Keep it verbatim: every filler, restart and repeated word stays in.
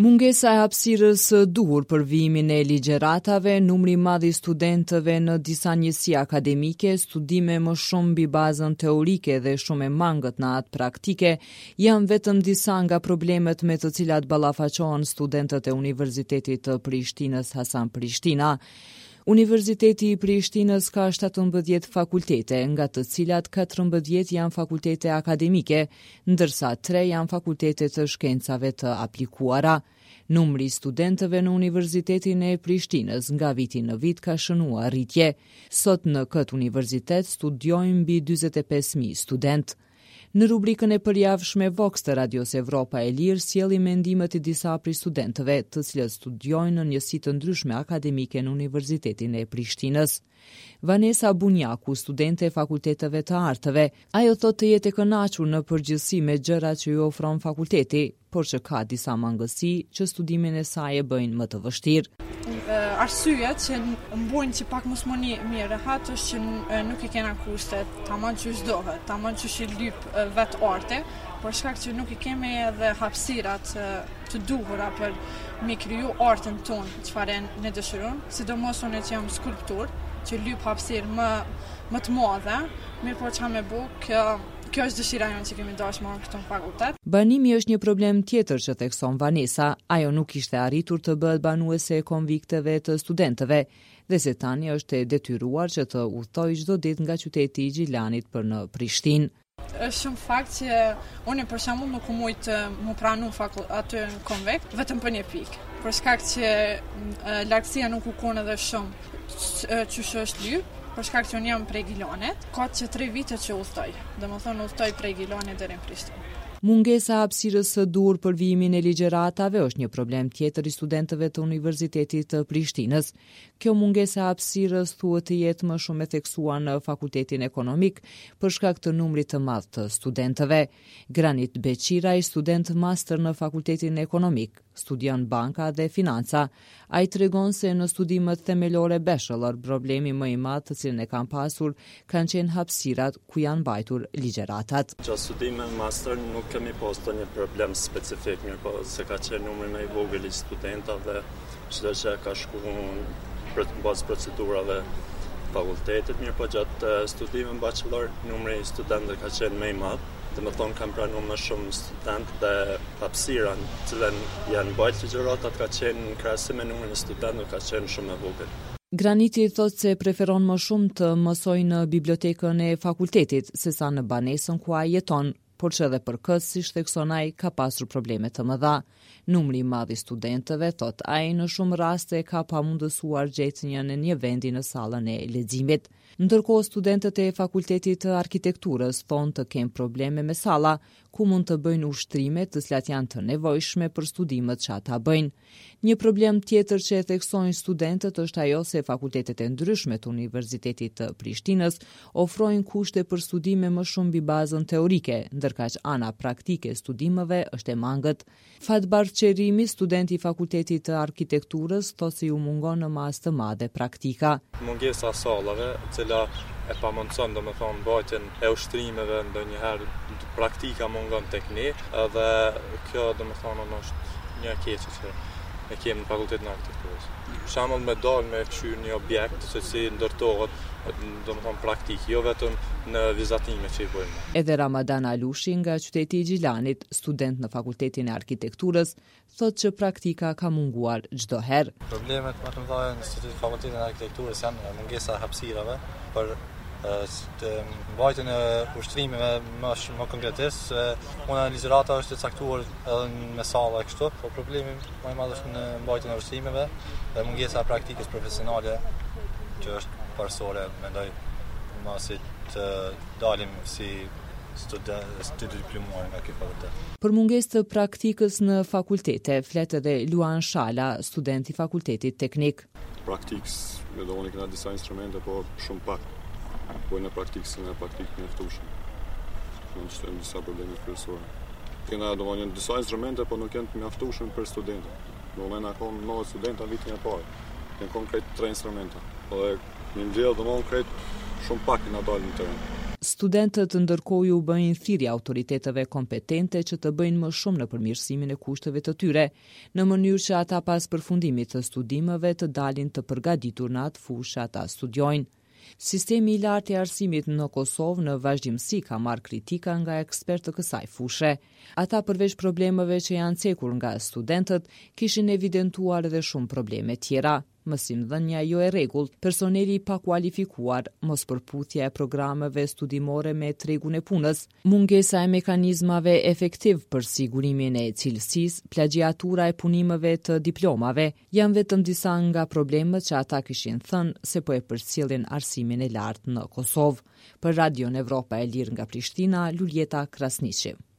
Mungesa e hapësirës së duhur për vijimin e ligjëratave, numri i madh i studentëve në disa njësi akademike, studime më shumë mbi bazën teorike dhe shumë e mangët në atë praktike, janë vetëm disa nga problemet me të cilat ballafaqohen studentët e Universitetit të Prishtinës Hasan Prishtina. Universiteti i Prishtinës ka shtatëmbëdhjetë fakultete, nga të cilat katërmbëdhjetë janë fakultete akademike, ndërsa tre janë fakultete të shkencave të aplikuara. Numri i studentëve në Universitetin e Prishtinës nga viti në vit ka shënuar rritje. Sot në këtë universitet studiojnë mbi dyzet e pesë mijë student. Në rubrikën e përjavshme Vox të Radios Evropa e Lirë sjelli mendimet e disa prej studentëve, të cilët studiojnë në njësi të ndryshme akademike në Universitetin e Prishtinës. Vanessa Bunjaku, studente e fakulteteve të artëve, ajo thotë të jetë e kënaqur në përgjithësi me gjërat që ju ofron fakulteti, por që ka disa mangësi që studimin e saj e bëjnë më të vështirë. Arsyet që mbojnë që pak mos më mirë rehat është që nuk i kena kushtet tamam që shdohet, tamam që shi lyp vetë arte, por shkak që nuk i kemi edhe hapësirat të duhura për mi kriju artën tonë çfarë ne dëshirojmë, sidomos unë që jam skulptor, që lyp hapësirë më më të madhe, mirë po çka më bë kjo Kjo është dëshira jonë që kemi dashur marrë këtu në fakultet. Banimi është një problem tjetër që thekson Vanessa. Ajo nuk ishte arritur të bëhet banuese e konvikteve të studentëve, dhe se tani është e detyruar që të udhtojë çdo ditë nga qyteti i Gjilanit për në Prishtinë. Është shumë fakt që unë për shembull nuk mund të më pranoj aty në konvikt vetëm për një pikë. Për shkak që lartësia nuk u kon edhe shumë çush është lyp. Për shkak që unë jam prej Gilanit, ka që tre vite që udhtoj. Domethënë udhtoj prej Gilanit deri në Prishtinë. Mungesa e hapësirës së duhur për vijimin e ligjëratave është një problem tjetër i studentëve të Universitetit të Prishtinës. Kjo mungesë e hapësirës thuhet të jetë më shumë e theksuar në Fakultetin Ekonomik për shkak të numrit të madh të studentëve. Granit Beqiraj, student master në Fakultetin Ekonomik, studion banka dhe financa. Ai tregon se në studimet themelore bachelor problemi më i madh të cilin e kanë pasur kanë qenë hapësirat ku janë mbajtur ligjëratat. Gjatë studimeve master nuk kemi pas të një problem specifik, mirë po se ka qenë numri më i vogël i studentave, çdo që ka shkuar për bazë procedurave fakultetit, mirë po gjatë studimeve bachelor numri i studentëve ka qenë më i madh. Dhe më thonë kam pranuar më shumë student dhe hapësira në cilën janë mbajtur ligjëratat ka qenë në krahasim me numrin e studentëve ka qenë shumë e vogël. Graniti thotë se preferon më shumë të mësojë në bibliotekën e fakultetit sesa në banesën ku ai jeton, por që edhe për këtë, si thekson ai, ka pasur probleme të mëdha. Numri i madh i studentëve, thot ai, në shumë raste ka pamundësuar gjetjen në një vendi në sallën e leximit. Ndërkohë studentët e Fakultetit të Arkitekturës thonë të kenë probleme me salla, ku mund të bëjnë ushtrime të cilat janë të nevojshme për studimet që ata bëjnë. Një problem tjetër që e theksojnë studentët është ajo se fakultetet e ndryshme të Universitetit të Prishtinës ofrojnë kushte për studime më shumë mbi bazën teorike, ndërkaq ana praktike e studimeve është e mangët. Fatbar Qerimi, student i Fakultetit të Arkitekturës, thotë se ju mungon në masë të madhe praktika. Mungesa e sallave, e cila e pamundson domethënë mbajtjen e ushtrimeve, ndonjëherë praktika mungon tek ne, edhe kjo domethënë është një keqe që e kemi në Fakultetin e Arkitekturës. Për shembull me dal me këshyr një objekt se si ndërtohet, domethënë praktik, jo vetëm në vizatime që i bëjmë. Edhe Ramadan Alushi nga qyteti i Gjilanit, student në Fakultetin e Arkitekturës, thotë që praktika ka munguar çdo herë. Problemet më të mëdha në Fakultetin e Arkitekturës janë mungesa e hapësirave për të mbajtjen e ushtrimeve më më konkretisht, unë ligjërata është e caktuar edhe me salla kështu, por problemi më i madh është në mbajtjen e ushtrimeve dhe mungesa e praktikës profesionale që është parsore, mendoj masi të dalim si student të diplomuar nga ky fakultet. Për mungesë të praktikës në fakultete, flet edhe Luan Shala, student i Fakultetit Teknik. Praktikës, me do unë kena disa instrumente, po shumë pak. Po në praktikë si në praktikë mjaftueshme. Në që në disa probleme kryesore. Kena do një disa instrumente, po nuk janë të mjaftueshme për studentët. Do në na kanë nëntë studentë vitin e parë. Kanë konkret tre instrumenta. Po dhe një ndjell do konkret shumë pak na dalin në teren. Studentët ndërkohë u bëjnë thirrje autoriteteve kompetente që të bëjnë më shumë në përmirësimin e kushteve të tyre, në mënyrë që ata pas përfundimit të studimeve të dalin të përgatitur në atë fushë ata studiojnë. Sistemi i lartë i arsimit në Kosovë në vazhdimsi ka marrë kritika nga ekspertë të kësaj fushë. Ata përveç problemeve që janë cekur nga studentët, kishin evidentuar edhe shumë probleme tjera. Mësimdhënia jo e rregullt, personeli i pakualifikuar, mospërputhja e programeve studimore me tregun e punës, mungesa e mekanizmave efektiv për sigurimin e cilësisë, plagjiatura e punimeve të diplomave, janë vetëm disa nga problemet që ata kishin thënë se po e përcjellin arsimin e lartë në Kosovë. Për Radion Evropa e Lirë nga Prishtina, Luljeta Krasniqi.